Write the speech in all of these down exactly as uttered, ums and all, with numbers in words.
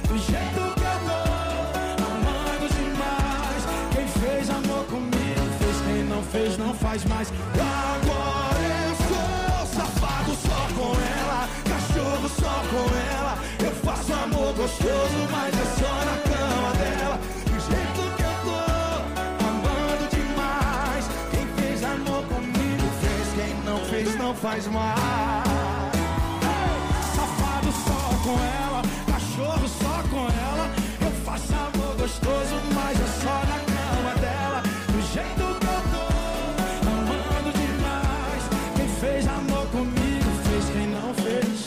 do jeito que eu tô, amando demais. Quem fez amor comigo fez, quem não fez não faz mais. Agora eu sou safado só com ela, cachorro só com ela. Eu faço amor gostoso, mas é só na cama dela, do jeito que eu tô, amando demais. Quem fez amor comigo fez, quem não fez não faz mais. Safado só com ela, cachorro só com ela. Eu faço amor gostoso, mas é só na cama dela, do jeito que eu tô, amando demais. Quem fez amor comigo fez, quem não fez.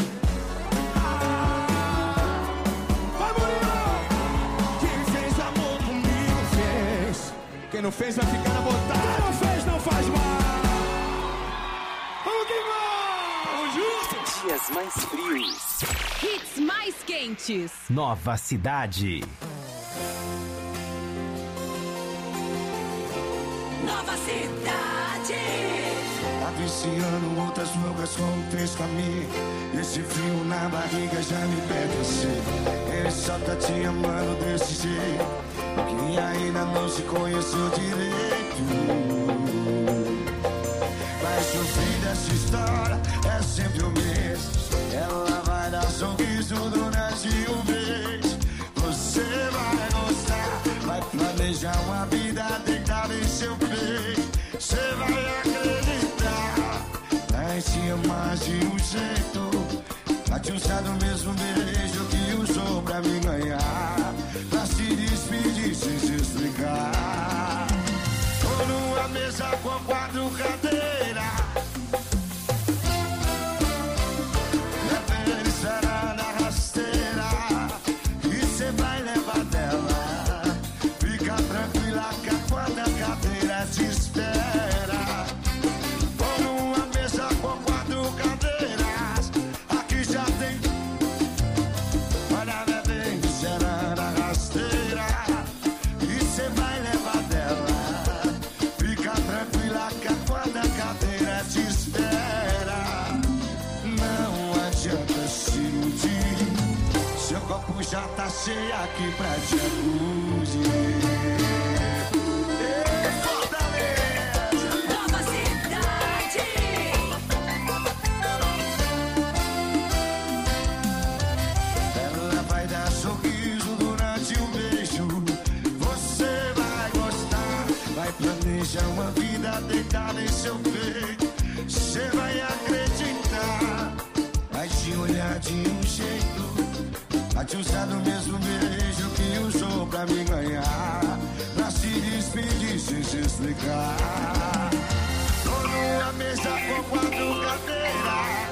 Ah, vai Murilo! Quem fez amor comigo fez, quem não fez vai ficar na vontade. Quem não fez não faz mais. Vamos que vamos! Juntos! Dias mais frios, hits mais quentes. Nova Cidade. Nova Cidade. Tá viciando outras loucas como fez pra mim. Esse frio na barriga já me pede assim. Ele só tá te amando desse jeito, que ainda não se conheceu direito. Mas o fim dessa história é sempre o mesmo. Ela vai dar sorriso durante um mês. Você vai gostar, vai planejar uma vida deitada em seu peito. Você vai acreditar, vai te amar de um jeito, vai te usar do mesmo beijo que usou pra me ganhar, pra se despedir sem se explicar. Tô numa mesa com quatro cadeiras, levando será na rasteira, e cê vai levar dela. Fica tranquila que a quarta cadeira te espera. Tô numa mesa com quatro cadeiras, aqui já tem. Olha, bebendo será na rasteira, e cê vai levar dela. Fica tranquila que a quarta cadeira te espera. Não adianta se iludir, seu copo já tá cheio aqui pra te acusar. Fortaleza, Nova Cidade. ela vai dar sorriso durante um beijo. Você vai gostar, vai planejar uma vida deitada em seu peito. Você vai acreditar, vai te olhar de um jeito, vai te usar do mesmo beijo que usou pra me ganhar, pra se despedir sem se explicar. Tô numa mesa com quatro cadeiras,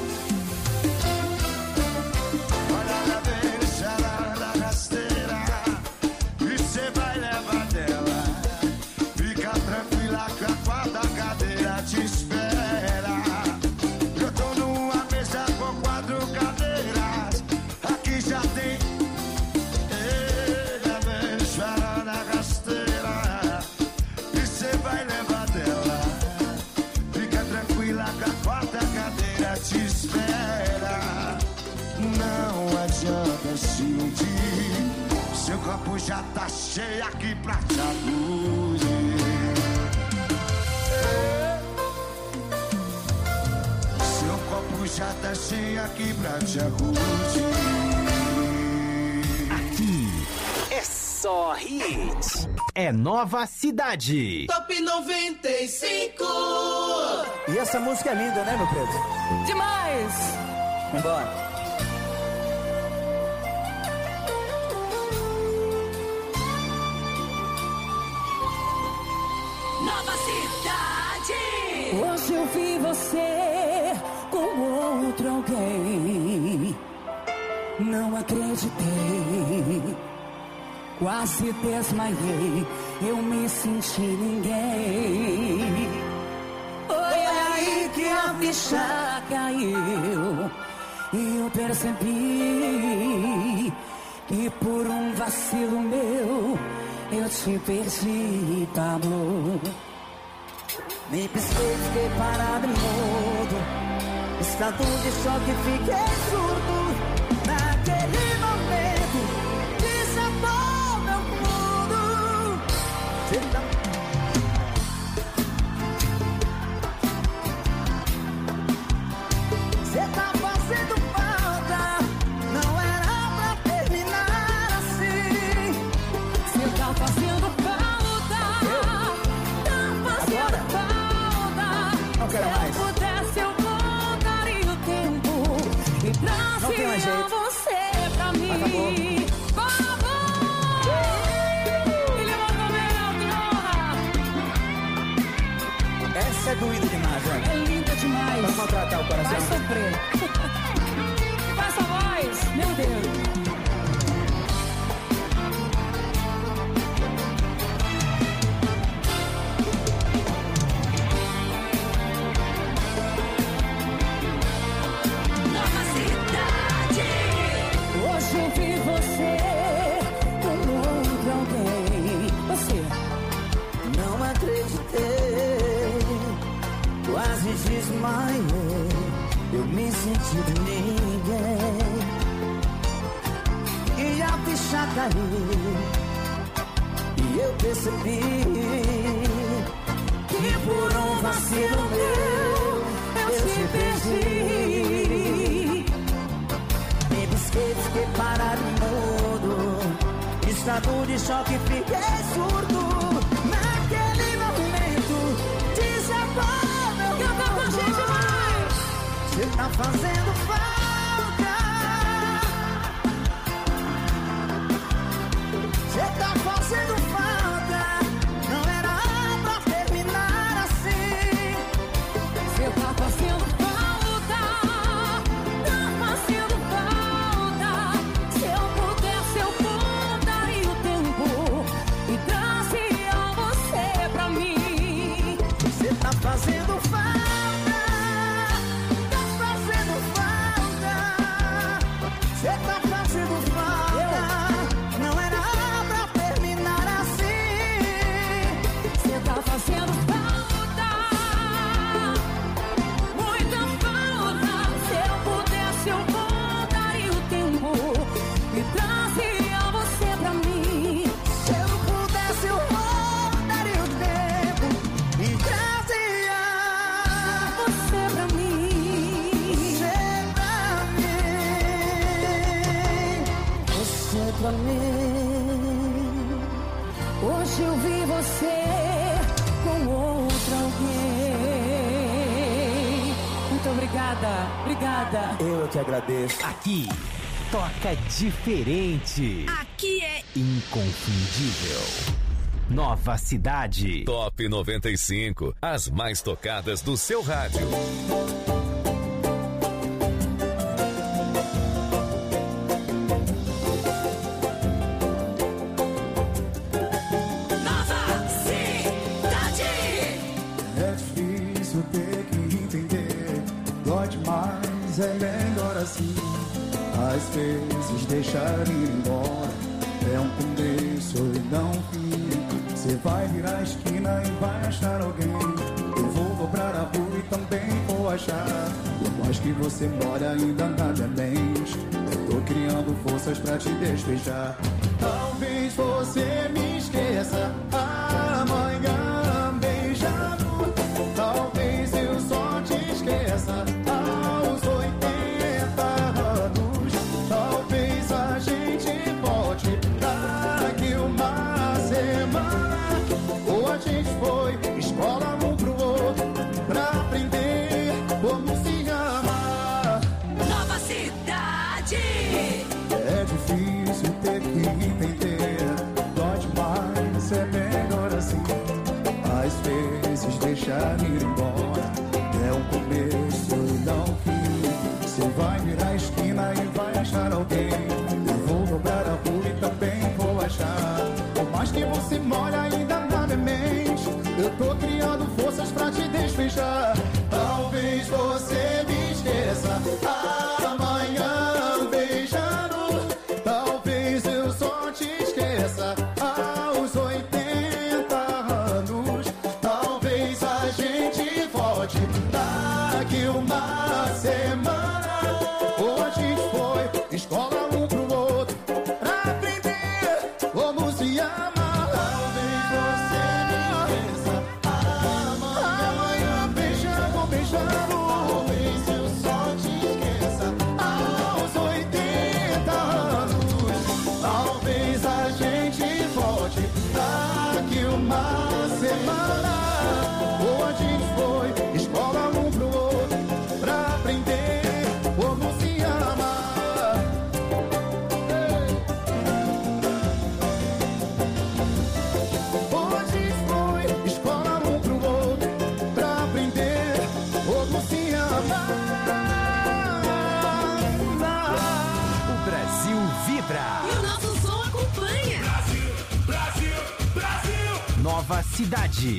olha lá bem, será da rasteira, e cê vai levar dela. Fica tranquila que a quarta cadeira te espera. Eu tô numa mesa com quatro cadeiras, aqui já tem. Ela vem esperar na rasteira, e cê vai levar dela. Fica tranquila que a quarta cadeira te espera. Não adianta se iludir, seu copo já tá cheio aqui pra te acusar. Seu copo já tá cheio aqui pra te acusar. Aqui é só hit. É Nova Cidade. Top noventa e cinco. E essa música é linda, né, meu preto? Demais. Vambora. Nova Cidade. Hoje eu vi você com outro alguém. Não acreditei, quase desmaiei. Eu me senti ninguém. Foi aí que a ficha caiu e eu percebi que por um vacilo meu eu te perdi, Pablo. Me pisquei, fiquei parado em mudo, estado de choque, fiquei surdo. Naquele momento sempre. Faça a voz, meu Deus. Nova cidade. Hoje eu vi você com outro alguém. Você, não acreditei, quase desmaiei. Eu me senti de ninguém e a ficha caiu. E eu percebi que por um vacilo meu eu te perdi. Me pisquei, fiquei parado mudo, estado de choque, fiquei surdo. Naquele momento desabou meu Canta com a gente mais. Você tá fazendo falta. Você tá fazendo falta. Não era pra terminar assim. Você tá fazendo falta. Tá fazendo falta. Se eu pudesse, eu voltaria o tempo e trazia você pra mim. Você tá fazendo falta. Você tá fazendo falta. Não era pra terminar assim. Você tá fazendo falta. Muita falta. Se eu pudesse, eu voltaria o tempo e trazia você pra mim. Se eu pudesse, eu voltaria o tempo e trazia você pra mim. Você pra mim. Hoje eu vi você com outro alguém. Muito obrigada, obrigada. Eu que agradeço. Aqui, toca diferente. Aqui é Inconfundível. Nova Cidade. Top noventa e cinco. As mais tocadas do seu rádio. Nova cidade. É difícil ter que entender, dói demais, é melhor assim. Às vezes deixar ir embora é um começo e não um fim. Você vai virar a esquina e vai achar alguém. Eu vou dobrar a rua e também vou achar. Por mais que você mora ainda nada é mente. Eu tô criando forças pra te despejar. Talvez você me esqueça amanhã beijando. Talvez eu só te esqueça aos oitenta anos. Talvez a gente volte daqui uma semana. Ou a gente foi escola um pro outro pra aprender como se ama. Nova cidade. É difícil ter que entender, dói demais, é melhor assim. Às vezes deixar ir embora é um começo e não um fim. Você vai virar a esquina e vai achar alguém. Eu vou dobrar a rua e também vou achar. Por mais que você mora ainda na minha mente, eu tô criando forças pra te despejar. Talvez você me esqueça amanhã beijando. Talvez eu só te esqueça aos oitenta anos. Talvez a gente Nova Cidade.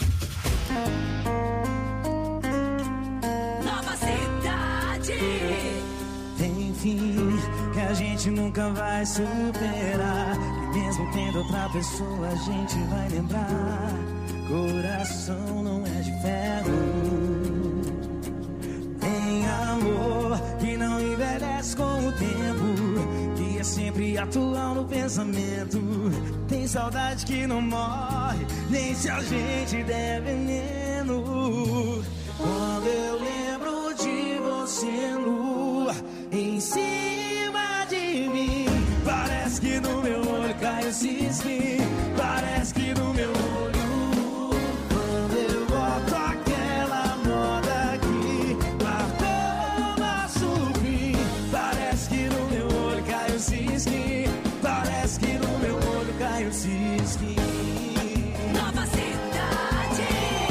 Nova Cidade. Tem fim que a gente nunca vai superar. E mesmo tendo outra pessoa, a gente vai lembrar. Coração não é de ferro. Tem amor que não envelhece com o tempo, que é sempre atual no pensamento. Tem saudade que não morre, nem se a gente der veneno. Quando eu lembro de você nua em cima de mim, parece que no meu olho cai o cisne. Parece que no meu olho, quando eu boto aquela moda que marcou nosso fim, parece que no meu olho cai o cisne. Parece que no meu olho cai o cisne. Nova Cidade.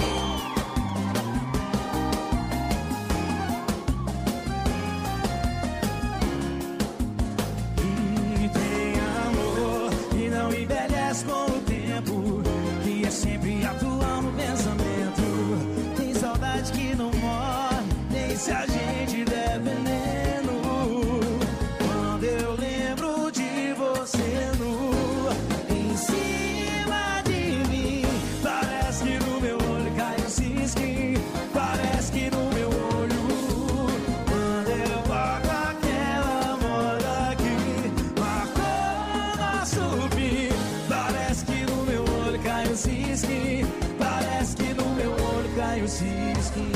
E tem amor que não envelhece com o tempo, que é sempre atual no pensamento. Tem saudade que não morre, nem se a gente der veneno. Quando eu lembro de você nua em cima de mim, parece que no meu olho cai o cisne. Parece que no meu olho, quando eu boto aquela moda que marcou nosso fim, parece que no meu olho cai o cisne. Parece que no meu olho cai o cisne.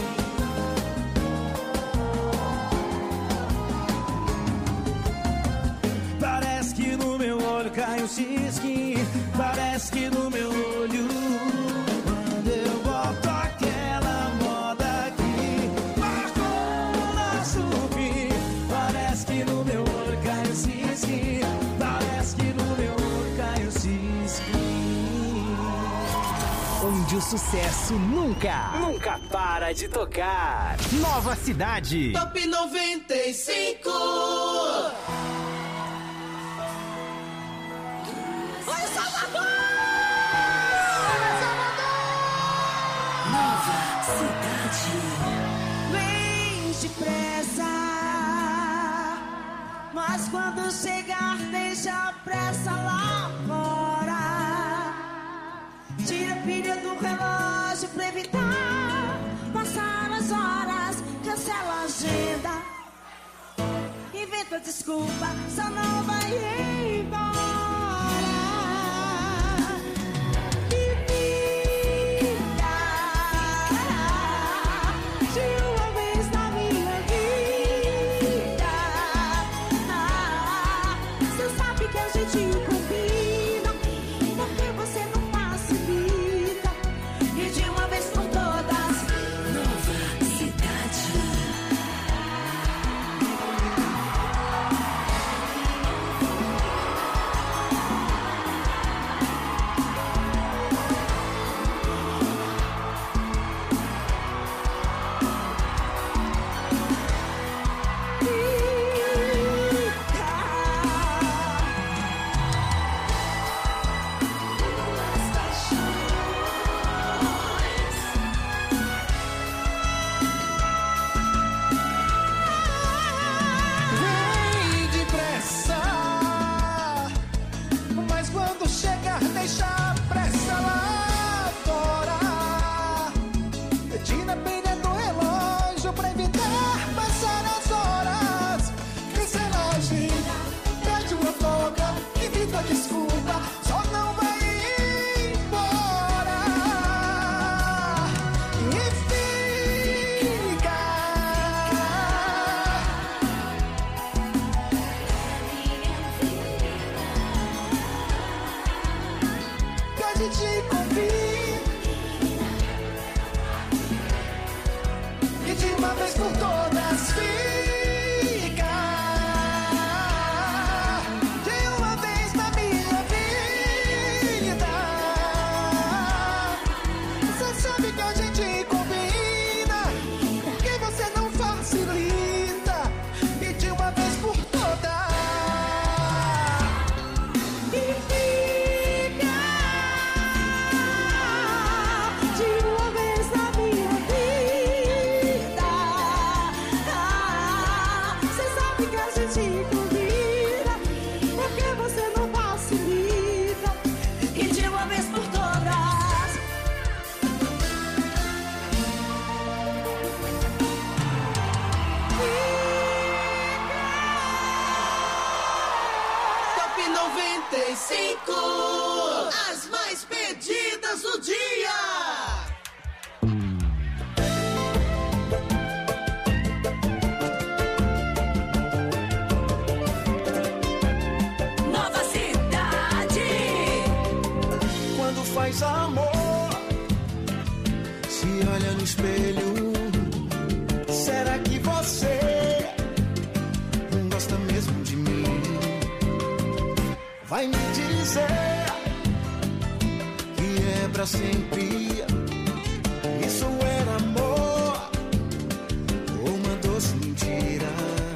Parece que no meu olho cai o cisne. Parece que no meu olho, quando eu boto aquela moda que marcou nosso fim, parece que no meu olho cai o cisne. Parece que no meu olho cai o cisne. Onde o sucesso nunca, nunca para de tocar. Nova Cidade. Top noventa e cinco. Oi, Salvador! Nova Cidade. Vem depressa, mas quando chegar deixa a pressa lá fora. Tira a pilha do relógio pra evitar passar as horas. Cancela a agenda, inventa desculpa, só não vai embora. Top noventa e cinco. As mais pedidas do dia. Nova Cidade. Quando faz amor, se olha no espelho, será que você gosta mesmo de mim? Vai me dizer que é pra sempre. Isso era amor ou uma doce mentira?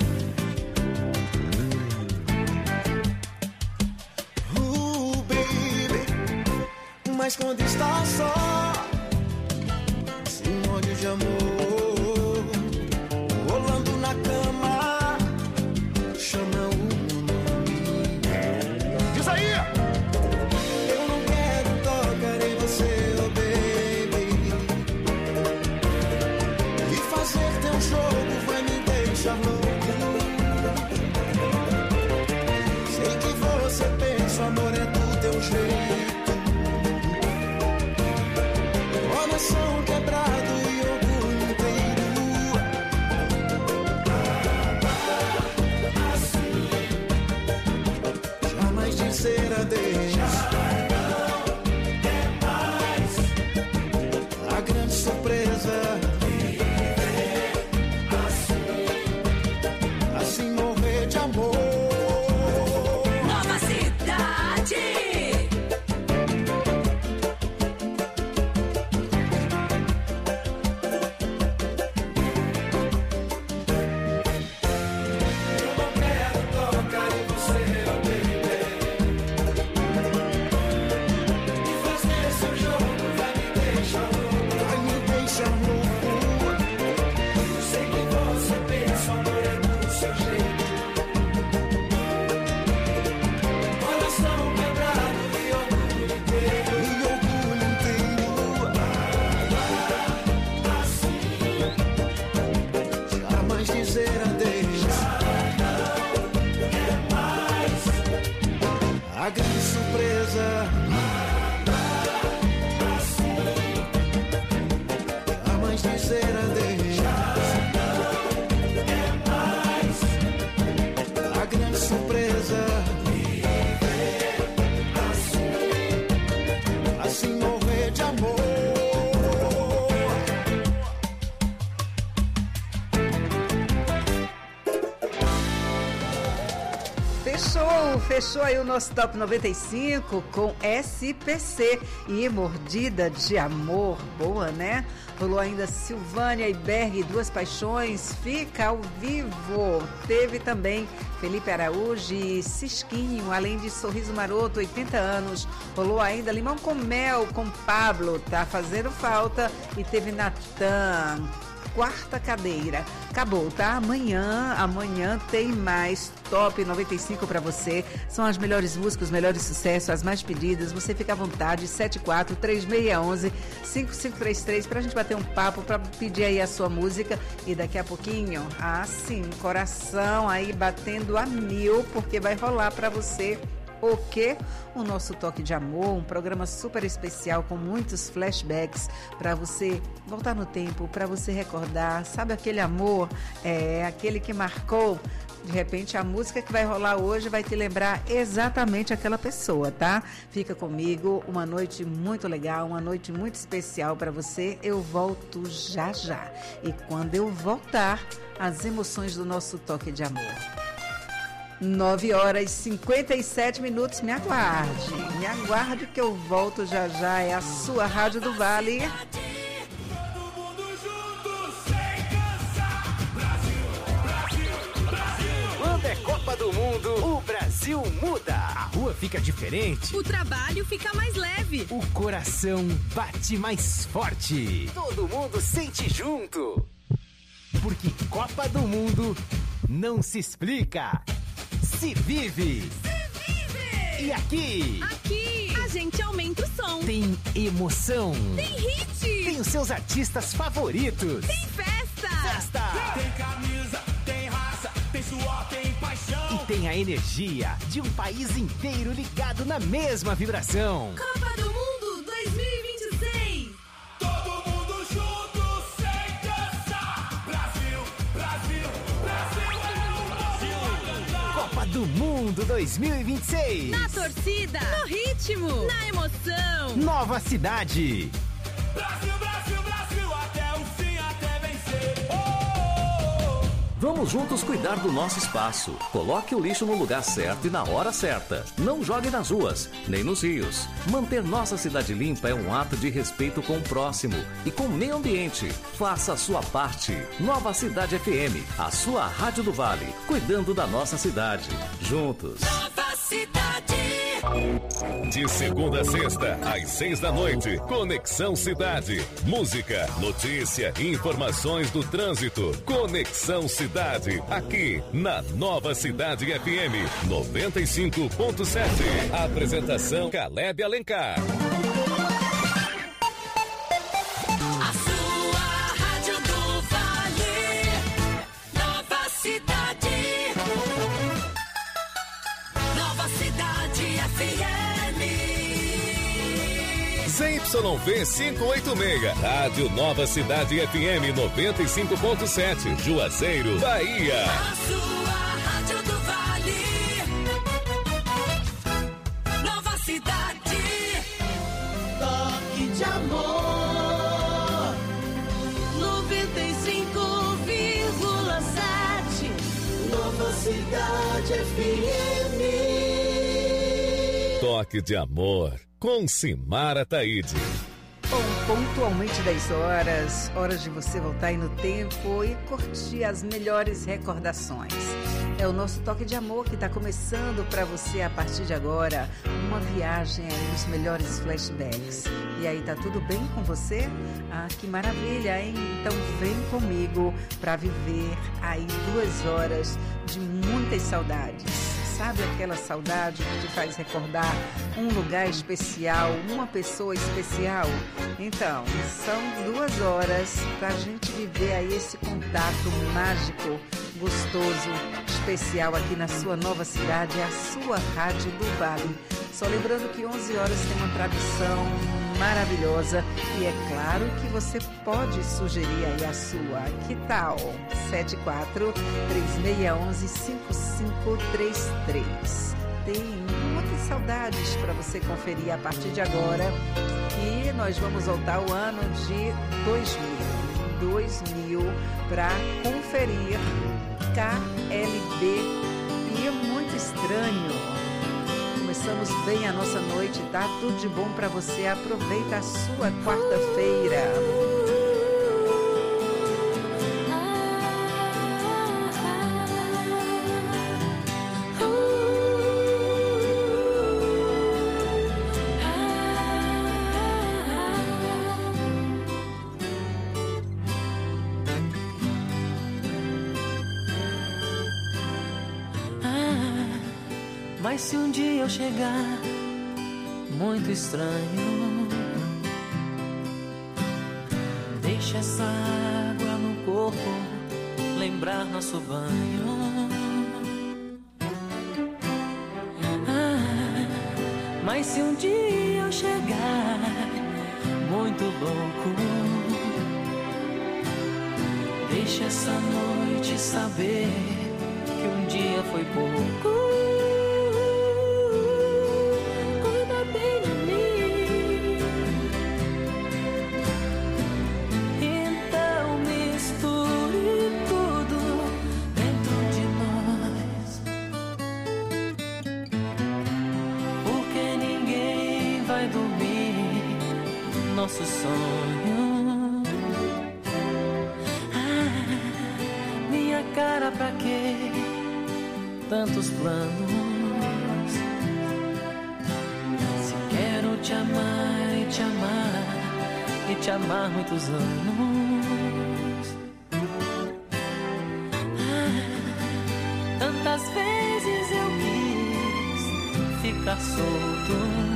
Uh, baby, mas quando está só, sem ódio de amor, rolando na cama, chama o meu nome. Diz aí! Eu não quero tocar em você, oh baby, e fazer teu jogo vai me deixar louco. Sei que você pensa, o amor é do teu jeito. Coração quebrado e orgulho inteiro. Jamais dizer adeus. A grande surpresa. Assim morrer de amor. Nova Cidade. A grande surpresa. Jamais dizer adeus. A grande surpresa. Assim morrer de amor. Fechou, fechou aí o nosso Top noventa e cinco com S P C e Mordida de Amor. Boa, né? Rolou ainda Silvânia e Berg, Duas Paixões, Fica ao Vivo. Teve também Felipe Araújo e Cisquinho, além de Sorriso Maroto, oitenta anos. Rolou ainda Limão com Mel, com Pablo, Tá Fazendo Falta. E teve Natan, Quarta Cadeira. Acabou, tá? Amanhã, amanhã tem mais Top noventa e cinco pra você. São as melhores músicas, os melhores sucessos, as mais pedidas. Você fica à vontade, sete quatro três seis um um cinco cinco três três, pra gente bater um papo, pra pedir aí a sua música. E daqui a pouquinho, ah sim, coração aí batendo a mil, porque vai rolar pra você o quê? O nosso Toque de Amor, um programa super especial com muitos flashbacks para você voltar no tempo, para você recordar, sabe aquele amor, é aquele que marcou. De repente a música que vai rolar hoje vai te lembrar exatamente aquela pessoa, tá? Fica comigo, uma noite muito legal, uma noite muito especial para você. Eu volto já já. E quando eu voltar, as emoções do nosso Toque de Amor. nove horas e cinquenta e sete minutos, me aguarde, me aguarde que eu volto já já, é a sua Rádio do Vale. Todo mundo junto, sem cansar. Brasil, Brasil, Brasil. Quando é Copa do Mundo, o Brasil muda. A rua fica diferente. O trabalho fica mais leve. O coração bate mais forte. Todo mundo sente junto. Porque Copa do Mundo não se explica. Se vive! Se vive! E aqui? Aqui! A gente aumenta o som. Tem emoção. Tem hit. Tem os seus artistas favoritos. Tem festa. Festa! Tem camisa, tem raça, tem suor, tem paixão. E tem a energia de um país inteiro ligado na mesma vibração. Copa do Mundo dois mil e vinte e seis. Todo mundo junto, sem cansar. Brasil, Brasil, Brasil é o Brasil a cantar. Copa do Mundo dois mil e vinte e seis. Na torcida, no ritmo, na emoção. Nova cidade. Brasil, Brasil, Brasil, até o fim, até vencer. Oh, oh, oh. Vamos juntos cuidar do nosso espaço. Coloque o lixo no lugar certo e na hora certa. Não jogue nas ruas, nem nos rios. Manter nossa cidade limpa é um ato de respeito com o próximo e com o meio ambiente. Faça a sua parte. Nova Cidade F M, a sua rádio do Vale, cuidando da nossa cidade. Juntos. Nova Cidade. De segunda a sexta, às seis da noite, Conexão Cidade. Música, notícia e informações do trânsito. Conexão Cidade, aqui na Nova Cidade F M noventa e cinco ponto sete. Apresentação Caleb Alencar. A sua rádio do Vale. Nova Cidade. Nova Cidade F M. Z Y V quinhentos e oitenta e seis, Rádio Nova Cidade F M noventa e cinco ponto sete, Juazeiro, Bahia. A sua rádio do Vale. Nova Cidade. Toque de amor. noventa e cinco vírgula sete. Nova Cidade F M. Toque de Amor, com Simara Taide. Bom, pontualmente dez horas, hora de você voltar aí no tempo e curtir as melhores recordações. É o nosso Toque de Amor que está começando para você a partir de agora. Uma viagem aí nos melhores flashbacks. E aí, tá tudo bem com você? Ah, que maravilha, hein? Então vem comigo para viver aí duas horas de muitas saudades. Sabe aquela saudade que te faz recordar um lugar especial, uma pessoa especial? Então, são duas horas para a gente viver aí esse contato mágico, gostoso, especial aqui na sua nova cidade, a sua Rádio do Vale. Só lembrando que onze horas tem uma tradição maravilhosa e é claro que você pode sugerir aí a sua. Que tal? sete quatro três seis um um cinco cinco três três. Tem muitas saudades para você conferir a partir de agora e nós vamos voltar ao ano de dois mil. dois mil para conferir K L B e é muito estranho. Começamos bem a nossa noite, tá? Tudo de bom para você. Aproveita a sua quarta-feira. Mas se um dia eu chegar muito estranho, deixa essa água no corpo lembrar nosso banho. Ah, mas se um dia eu chegar muito louco, deixa essa noite saber que um dia foi pouco. Nosso sonho. Ah, minha cara, pra quê? Tantos planos. Se quero te amar e te amar e te amar muitos anos. Ah, tantas vezes eu quis ficar solto,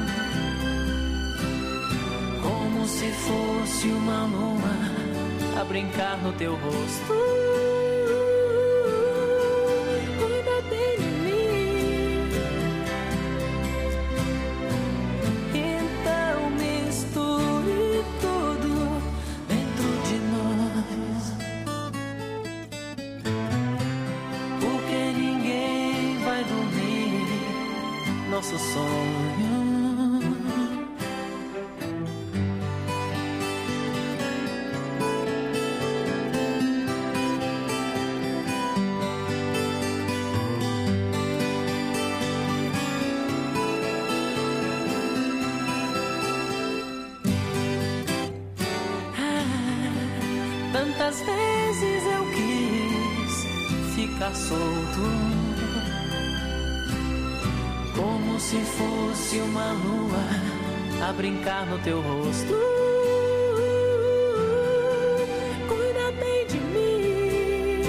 como se fosse uma lua a brincar no teu rosto. Cuida bem de mim. nosso sonho. Tantas vezes eu quis ficar solto, como se fosse uma lua a brincar no teu rosto. Cuida bem de mim,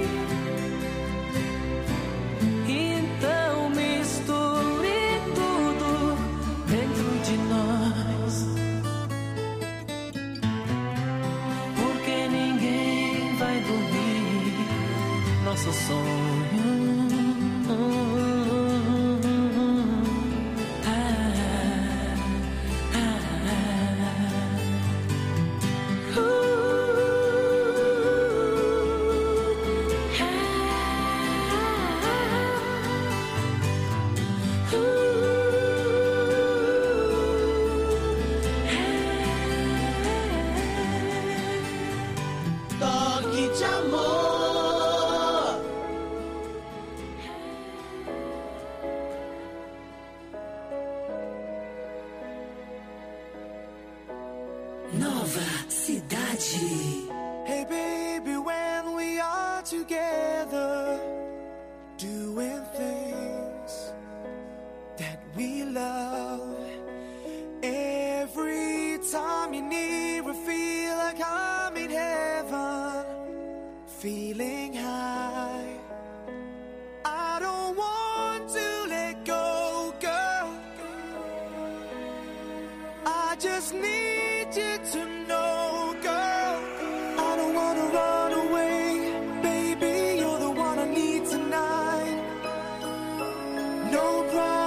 então misture tudo dentro de nós, porque ninguém vai dormir nosso sonho. Toque de amor. Nova Cidade. Hey baby, when we are together, doing things that we love, every time you're near, I feel like I'm in heaven, feeling high. I don't want to let go, girl. I just need you to know, girl. I don't wanna run away, baby. You're the one I need tonight. No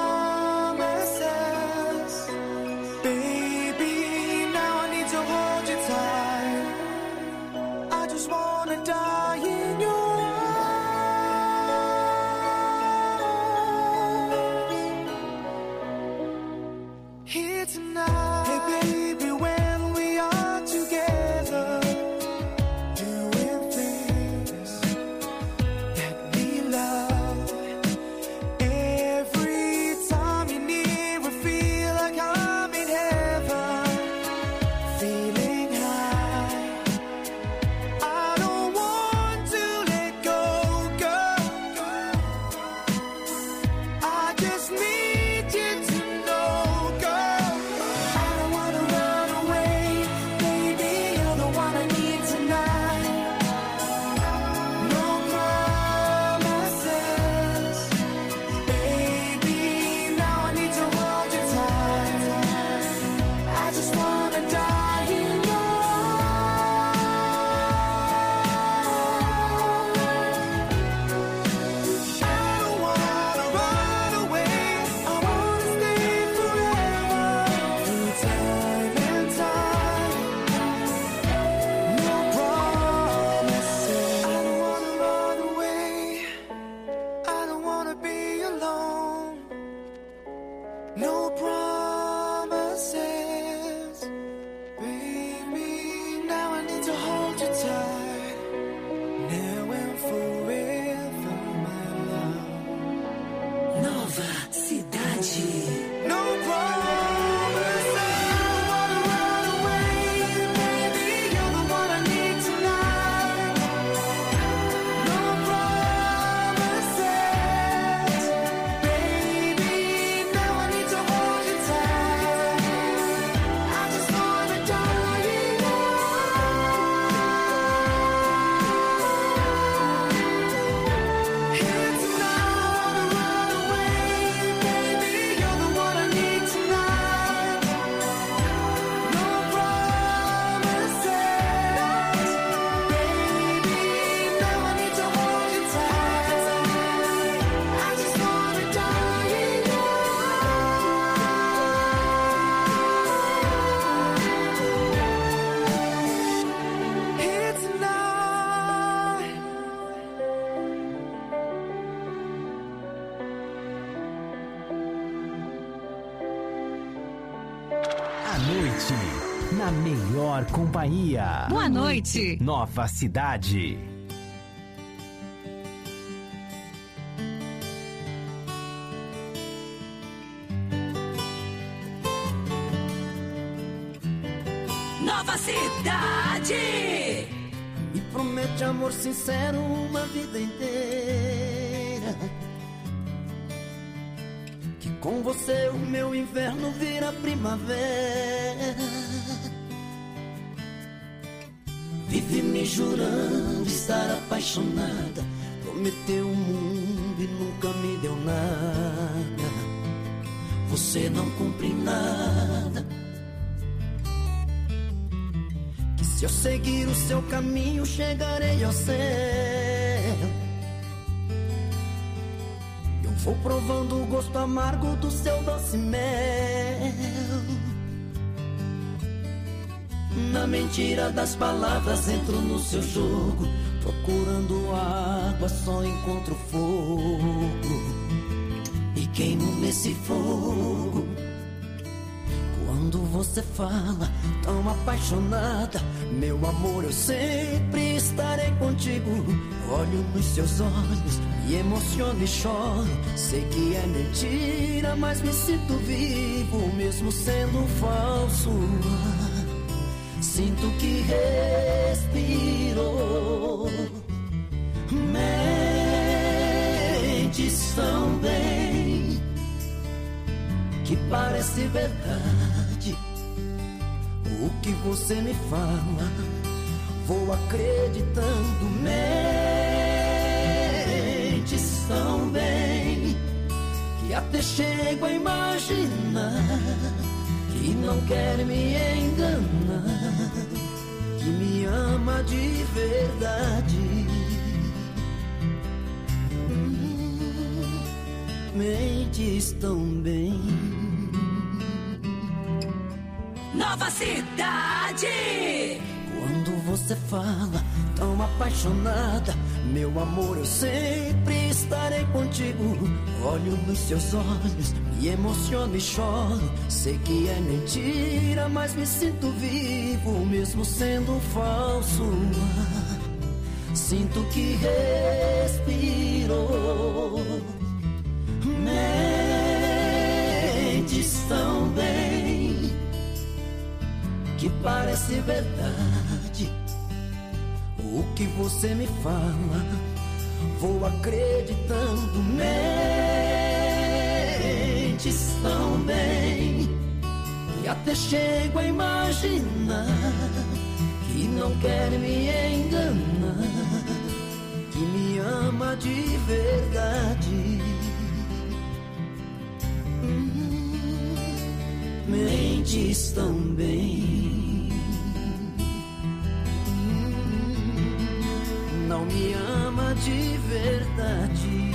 promises, baby. Now I need to hold you tight. I just wanna die in your arms here tonight. Hey baby, when we are together, doing things that we love, every time you're near, I feel like I'm in heaven, feeling high. I don't want to let go, girl. I just need you to know, girl. I don't wanna run away, baby. You're the one I need tonight. No promises, baby. Now I need to hold you tight. I just wanna die in your arms. I don't wanna run away. I wanna stay forever, through time and time. No promises. I don't wanna run away. I don't wanna be alone. No promises, baby. Now I need to hold you tight. Now and forever, my love. Nova Cidade. No promises. I don't wanna run away, baby. You're the one I need tonight. No promises, baby. Now I need to hold you noite, na melhor companhia. Boa noite. Nova Cidade. Nova Cidade. Me promete amor sincero uma vida inteira, que com você o meu inverno vira primavera. Vive me jurando estar apaixonada, prometeu o mundo e nunca me deu nada. Você não cumpre nada. Se eu seguir o seu caminho, chegarei ao céu. Eu vou provando o gosto amargo do seu doce mel. Na mentira das palavras entro no seu jogo, procurando água só encontro fogo, e queimo nesse fogo. Quando você fala tão apaixonada, meu amor, eu sempre estarei contigo. Olho nos seus olhos, me emociono e choro. Sei que é mentira, mas me sinto vivo, mesmo sendo falso. Sinto que respiro. Mentes tão bem, que parece verdade. O que você me fala, vou acreditando. Mentes tão bem, que até chego a imaginar que não quer me enganar, que me ama de verdade. Hum, mentes tão bem. Nova Cidade. Quando você fala tão apaixonada, meu amor, eu sempre estarei contigo. Olho nos seus olhos, me emociono e choro. Sei que é mentira, mas me sinto vivo, mesmo sendo falso. Sinto que respiro. Mentes tão bem, que parece verdade. O que você me fala, vou acreditando. Mentes tão bem, que até chego a imaginar que não quer me enganar, que me ama de verdade. Hum, mentes tão bem, hum, não me ama de verdade.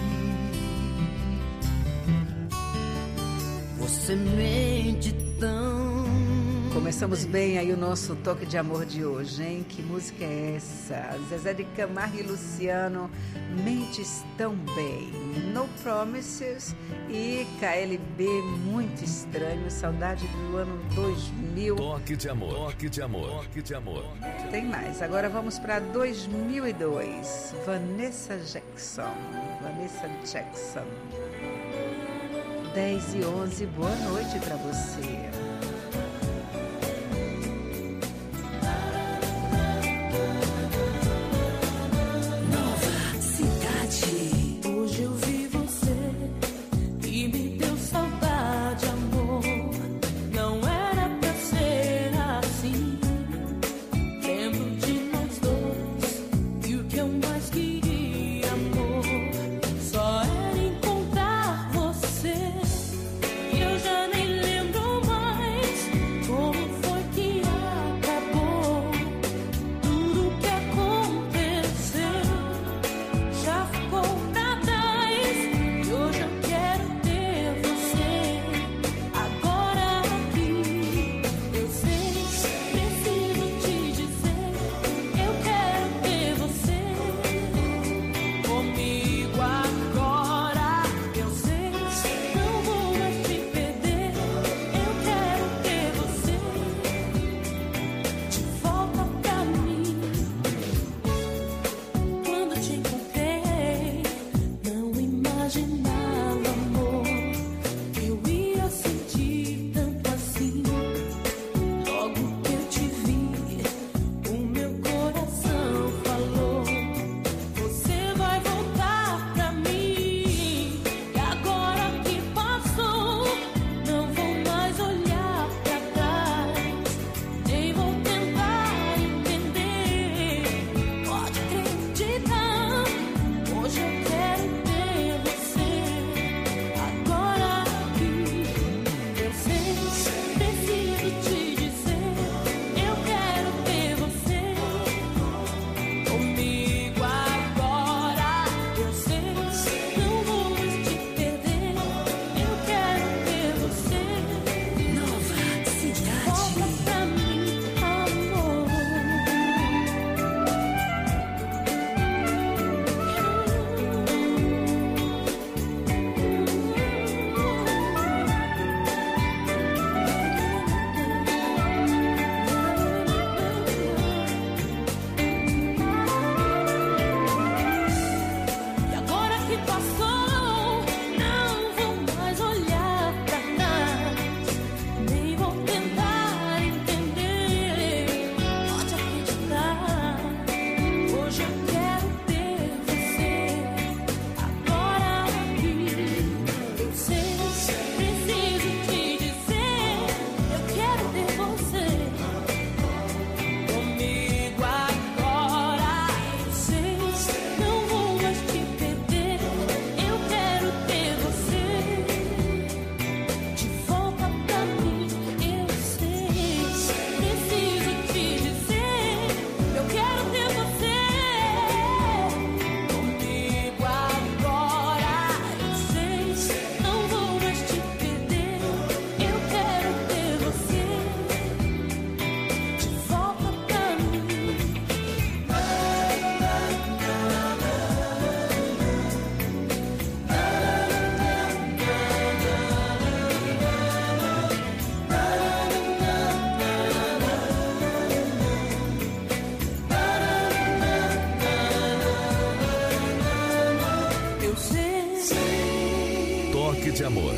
Você mente tão. Começamos bem aí o nosso toque de amor de hoje, hein? Que música é essa? Zezé de Camargo e Luciano, Mentes Tão Bem. No Promises e K L B, Muito Estranho, saudade do ano dois mil. Toque de amor, toque de amor, toque de amor. Tem mais, agora vamos para dois mil e dois. Vanessa Jackson, Vanessa Jackson. dez e onze, boa noite para você. Hoje eu vi você e me deu saudade, amor. Não era pra ser assim. Lembro de nós dois e o que eu mais queria, amor, só era encontrar você. E eu já nem lembro mais de amor.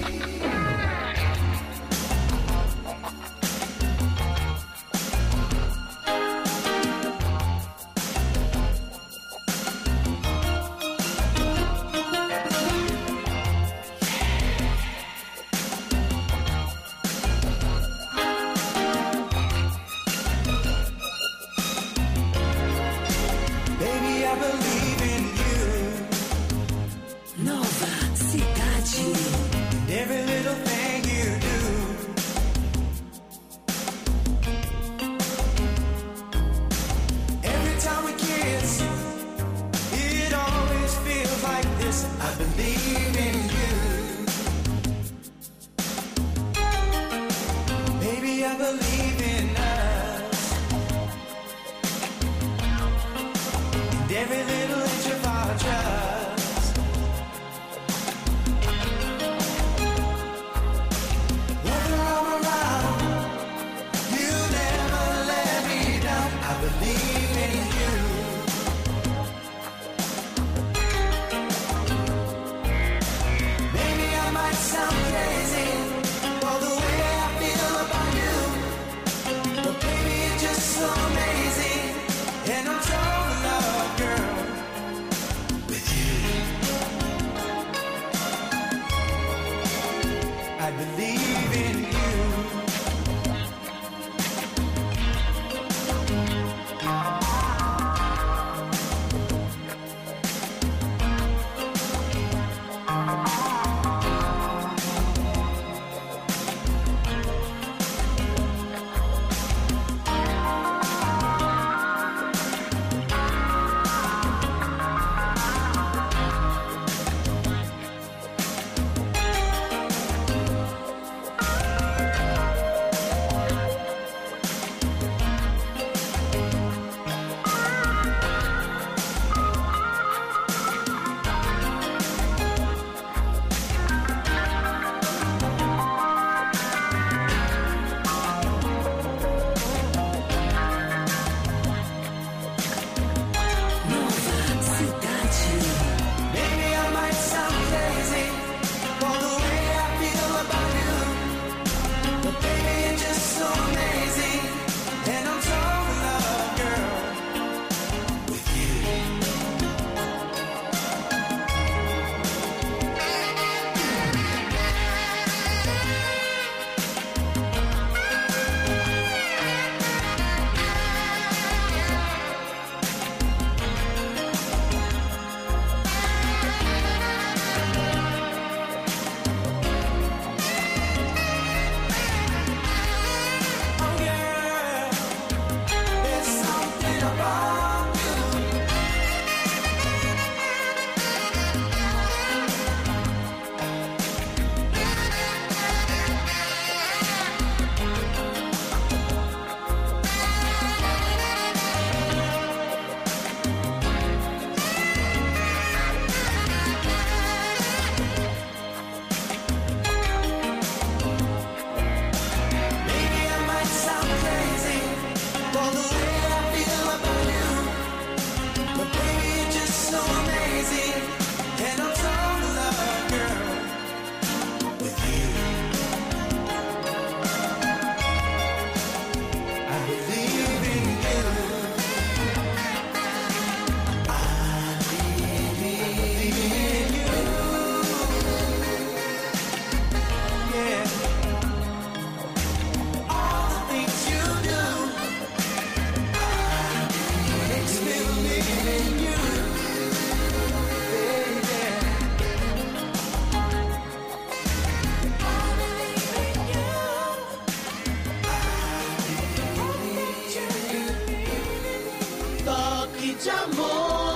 de amor.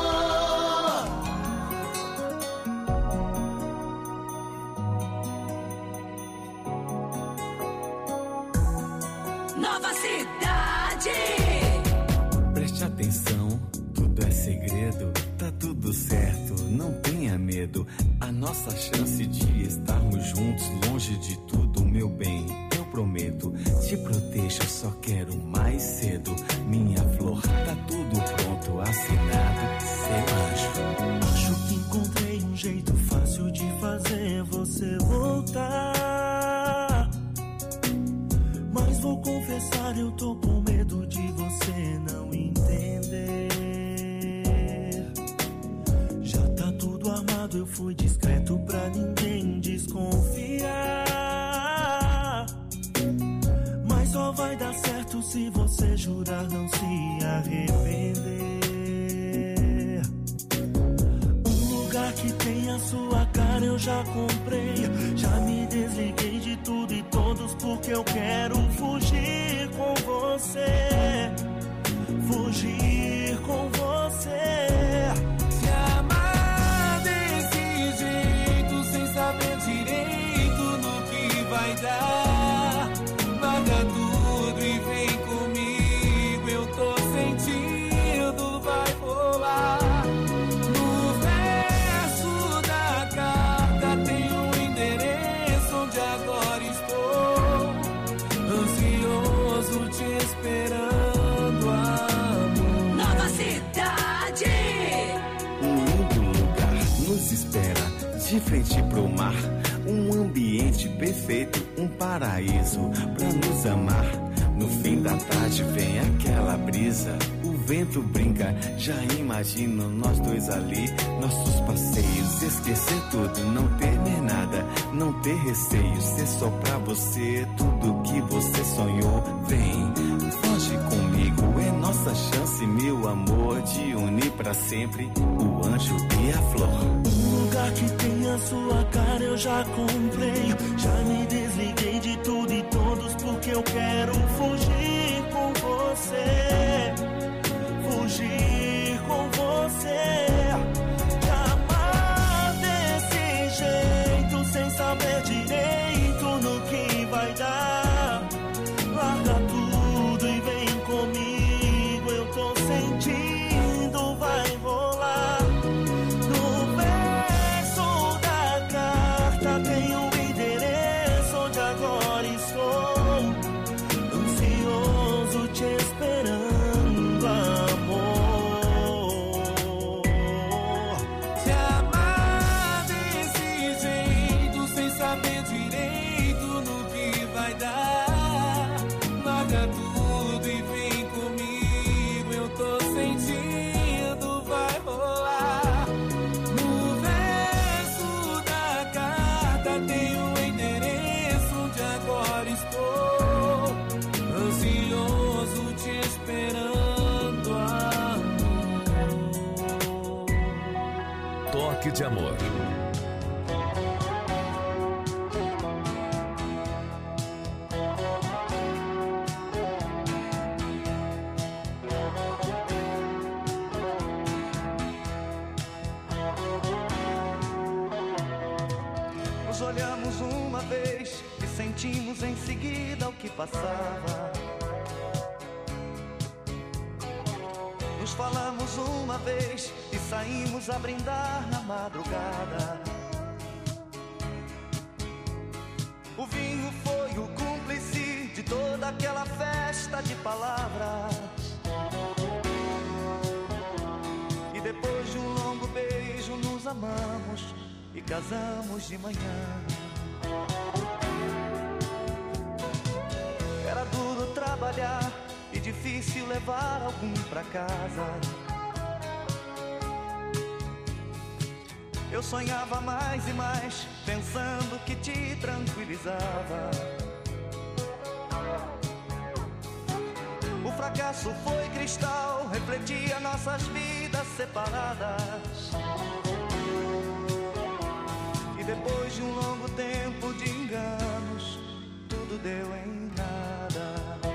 Nova Cidade. Preste atenção, tudo é segredo, tá tudo certo, não tenha medo. A nossa chance de estarmos juntos, longe de tudo, meu bem, eu prometo. Te protejo, só quero mais cedo. Minha flor, tá tudo pronto, assinado, seu anjo. Acho que encontrei um jeito fácil de fazer você voltar. eu tô com medo de você não entender. Já tá tudo armado, eu fui discreto pra ninguém desconfiar. Mas só vai dar certo se você jurar não se arrepender. Um lugar que tem a sua cara eu já comprei. Já me desliguei de tudo e todos porque eu quero fugir com você. Fugir com você. Se amar desse jeito, sem saber direito no que vai dar, larga tudo e vem comigo, eu tô sentindo, vai rolar. No verso da carta tem um endereço onde agora estou, ansioso te esperando, amor. Nova Cidade. Um lindo lugar nos espera, de frente pro mar. Um ambiente perfeito, um paraíso pra nos amar. No fim da tarde vem aquela brisa, o vento brinca, já imagino nós dois ali. Nossos passeios, esquecer tudo, não temer nada, não ter receio, ser só pra você tudo que você sonhou. Vem, foge comigo, é nossa chance, meu amor, de unir pra sempre o anjo e a flor. Um lugar que tem a sua cara eu já comprei. Já me desliguei de tudo e todos porque eu quero fugir com você. Fugir com você. Te amar desse jeito, sem saber direito no que vai dar. Larga tudo e vem comigo, eu tô sentindo, vai rolar. No verso da carta tem um endereço onde agora estou, ansioso te esperando, amor. Se amar desse jeito, sem saber direito no que vai dar, larga tudo e vem comigo, eu tô sentindo, vai rolar. No verso da carta tem um endereço onde agora estou, ansioso te esperando, amor. Toque de amor. Nos olhamos uma vez e sentimos em seguida o que passava. Nos falamos uma vez e saímos a brindar na madrugada. O vinho foi o cúmplice de toda aquela festa de palavras. E depois de um longo beijo nos amamos e casamos de manhã. Era duro trabalhar e difícil levar algum pra casa. Eu sonhava mais e mais, pensando que te tranquilizava. O fracasso foi cristal, refletia nossas vidas separadas. E depois de um longo tempo de enganos, tudo deu em nada.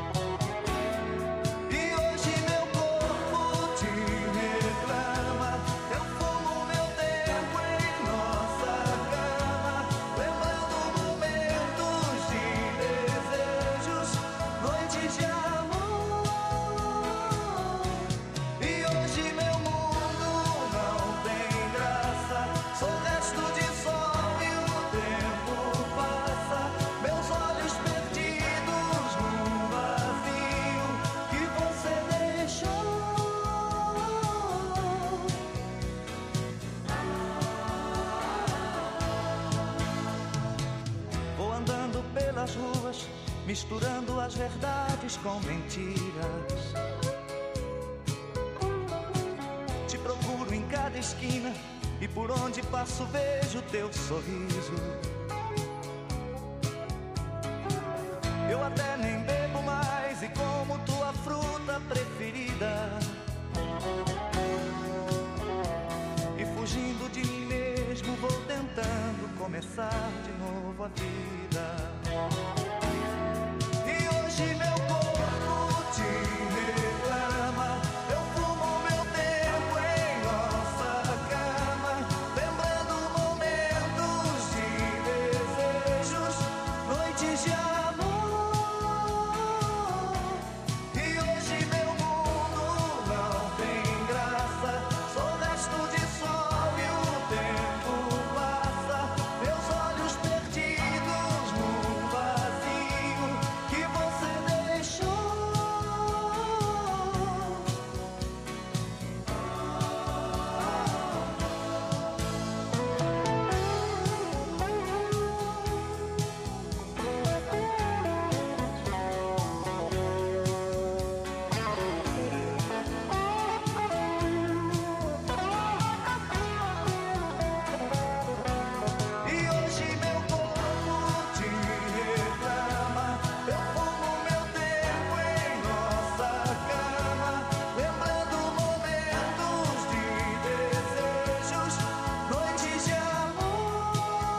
E hoje meu corpo te reclama. Eu fumo meu tempo em nossa cama, lembrando momentos de desejos, noites de amor. E hoje meu mundo não tem graça, sou resto de sol e o tempo passa. misturando as verdades com mentiras. Te procuro em cada esquina e por onde passo vejo teu sorriso. Eu até nem bebo mais e como tua fruta preferida. E fugindo de mim mesmo vou tentando começar de novo a vida. E hoje meu corpo te reclama. Eu fumo meu tempo em nossa cama, lembrando momentos de desejos, noites de amor. E hoje meu mundo não tem graça, sou resto de sol e o tempo passa, meus olhos perdidos num vazio que você deixou. E hoje meu corpo te reclama. Eu fumo meu tempo em nossa cama, lembrando momentos de desejos, noites de amor.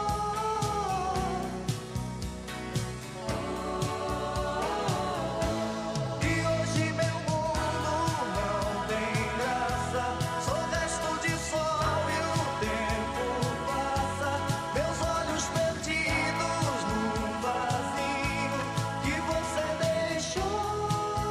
E hoje meu mundo não tem graça, sou resto de sol e o tempo passa, meus olhos perdidos num vazio que você deixou.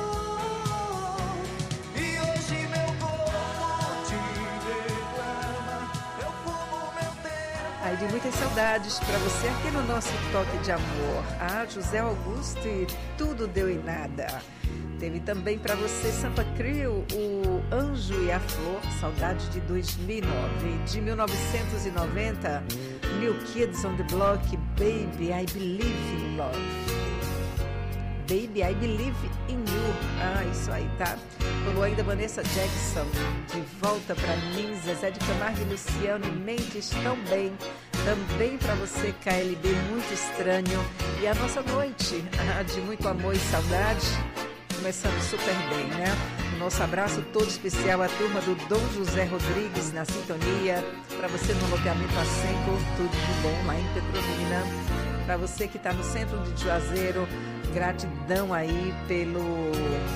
E hoje meu corpo te reclama. Eu fumo meu tempo. Aí de muitas saudades pra você aqui no nosso Toque de Amor. Ah, José Augusto e Tudo Deu em Nada. Teve também pra você Sampa Crio, o Anjo e a Flor, saudade de dois mil e nove. De mil novecentos e noventa, New Kids on the Block, Baby, I Believe in Love. Baby, I Believe in You. Ah, isso aí, tá? Rolou ainda Vanessa Jackson, De Volta Pra Mim, Zezé de Camargo e Luciano Mendes também. Também pra você, K L B, Muito Estranho. E a nossa noite, ah, de muito amor e saudade, começando super bem, né? O nosso abraço todo especial à turma do Dom José Rodrigues na sintonia. Pra você no loteamento Acenco, tudo de bom lá em Petrolina. Pra você que tá no centro de Juazeiro, gratidão aí pelo,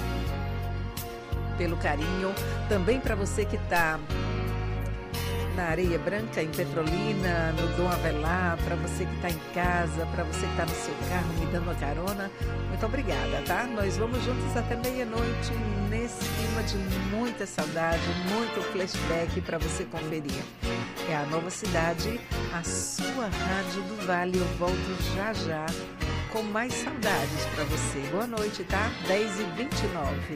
pelo carinho. Também pra você que tá na Areia Branca, em Petrolina, no Dom Avelar, para você que está em casa, para você que está no seu carro me dando uma carona, muito obrigada, tá? Nós vamos juntos até meia-noite nesse clima de muita saudade, muito flashback para você conferir. É a Nova Cidade, a sua rádio do Vale. Eu volto já já com mais saudades para você. Boa noite, tá? dez e vinte e nove.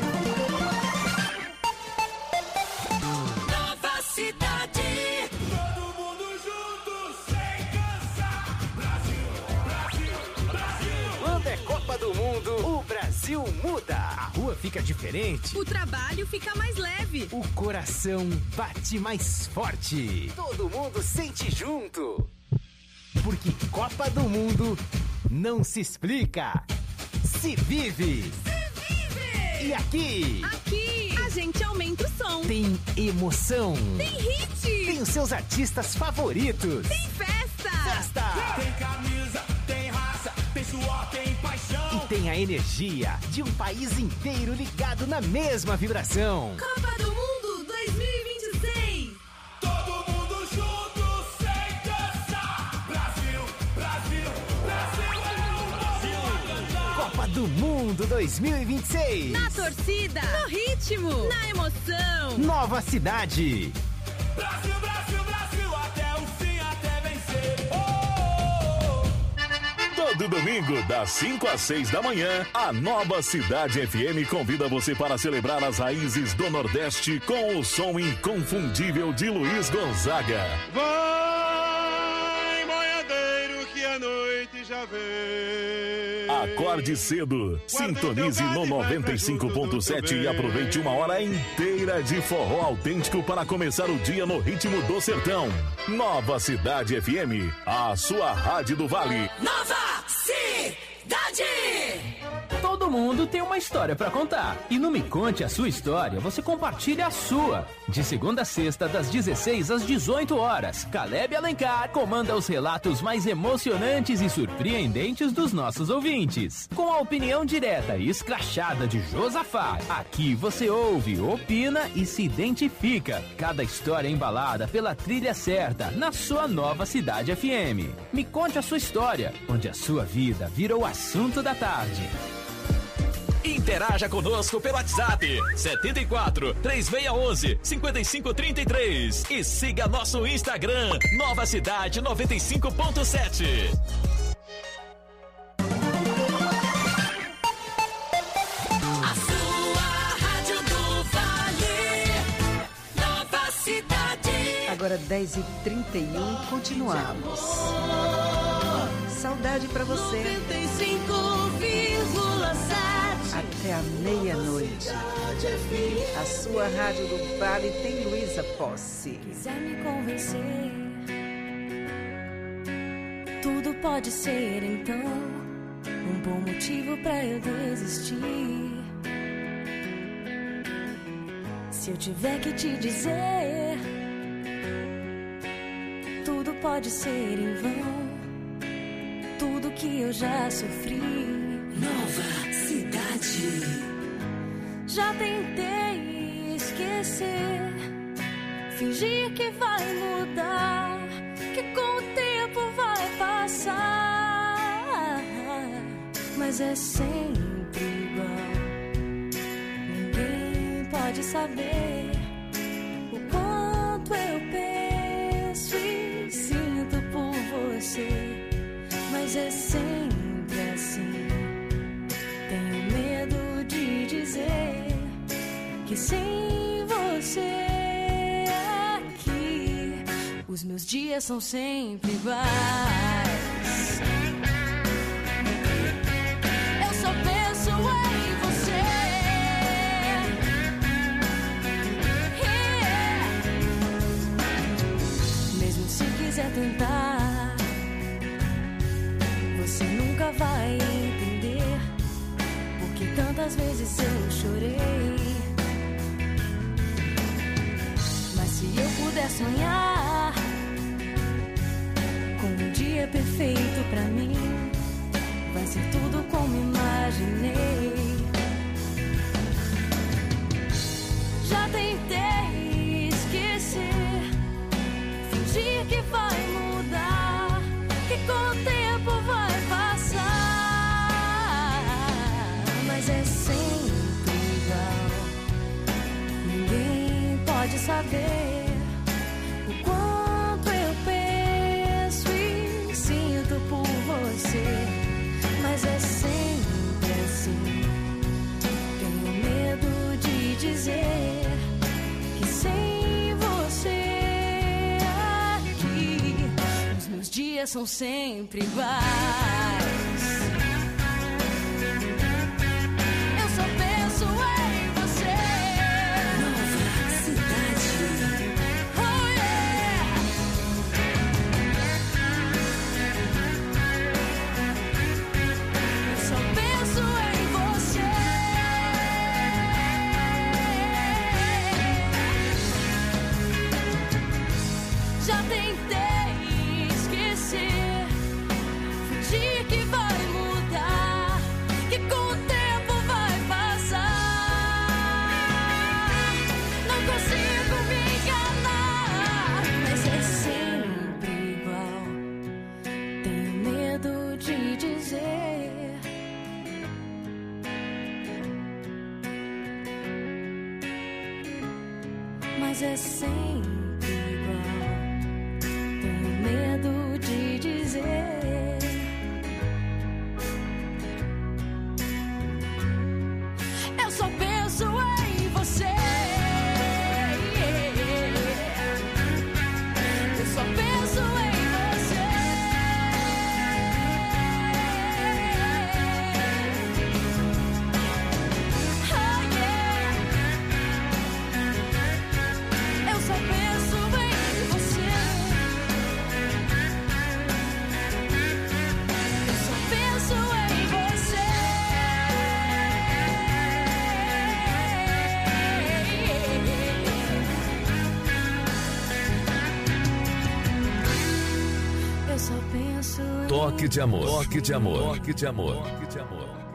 Cidade. Todo mundo junto, sem cansar. Brasil, Brasil, Brasil. Quando é Copa do Mundo, o Brasil muda. A rua fica diferente. O trabalho fica mais leve. O coração bate mais forte. Todo mundo sente junto. Porque Copa do Mundo não se explica, se vive. Se vive! E aqui? Aqui a gente aumenta o som. Tem emoção. Tem hit. Tem os seus artistas favoritos. Tem festa. Festa. Tem camisa, tem raça, tem suor, tem paixão. E tem a energia de um país inteiro ligado na mesma vibração. Copa do Mundo dois mil e vinte e seis. Todo mundo junto, sem cansar. Brasil, Brasil, Brasil é o Brasil a cantar. Copa do Mundo dois mil e vinte e seis. Na torcida, no ritmo, na emoção. Nova Cidade. Brasil, Brasil, Brasil, até o fim, até vencer. Oh! Todo domingo, das cinco às seis da manhã, a Nova Cidade F M convida você para celebrar as raízes do Nordeste com o som inconfundível de Luiz Gonzaga. Vai, boiadeiro, que a noite já vem. Acorde cedo. Sintonize no noventa e cinco ponto sete e aproveite uma hora inteira de forró autêntico para começar o dia no ritmo do sertão. Nova Cidade F M, a sua rádio do Vale. Nova Cidade! Todo mundo tem uma história pra contar. E no Me Conte a Sua História, você compartilha a sua. De segunda a sexta, das dezesseis às dezoito horas, Caleb Alencar comanda os relatos mais emocionantes e surpreendentes dos nossos ouvintes. Com a opinião direta e escrachada de Josafá, aqui você ouve, opina e se identifica. Cada história embalada pela trilha certa, na sua Nova Cidade F M. Me Conte a Sua História, onde a sua vida vira o assunto da tarde. Interaja conosco pelo WhatsApp setenta e quatro, três seis um um, cinco cinco três três e siga nosso Instagram Nova Cidade noventa e cinco ponto sete. A sua rádio do Vale, Nova Cidade. Agora dez e trinta e um, continuamos. Saudade pra você. noventa e cinco vírgula sete. Até a meia-noite. A sua rádio do Vale tem Luísa Posse. Quiser me convencer, tudo pode ser então um bom motivo pra eu desistir. Se eu tiver que te dizer, tudo pode ser em vão, tudo que eu já sofri. Nova Cidade. Já tentei esquecer, fingir que vai mudar, que com o tempo vai passar, mas é sempre igual. Ninguém pode saber o quanto eu penso e sinto por você, mas é sempre assim. Tenho medo de dizer que sem você aqui, os meus dias são sempre iguais. Eu só penso em você. Yeah. Mesmo se quiser tentar, você nunca vai entender, porque tantas vezes eu chorei. Mas se eu puder sonhar com um dia perfeito pra mim, vai ser tudo como imaginei. Já tentei esquecer, fingir que vai mudar, que com o tempo vai passar, mas é sempre igual. Ninguém pode saber o quanto eu penso e sinto por você, mas é sempre assim. Tenho medo de dizer que sem você aqui, os meus dias são sempre iguais. Eu só penso em você. Nova Cidade. Oh yeah. Eu só penso em você. Já tentei esquecer, fingir que vai mudar, que com o tempo vai passar. Não consigo me enganar, mas é sempre igual. Tenho medo de dizer mas é sempre igual. Tenho medo de dizer, eu só penso em você. Eu só penso em você. Toque de amor. Toque de amor. Toque de amor. Toque de amor.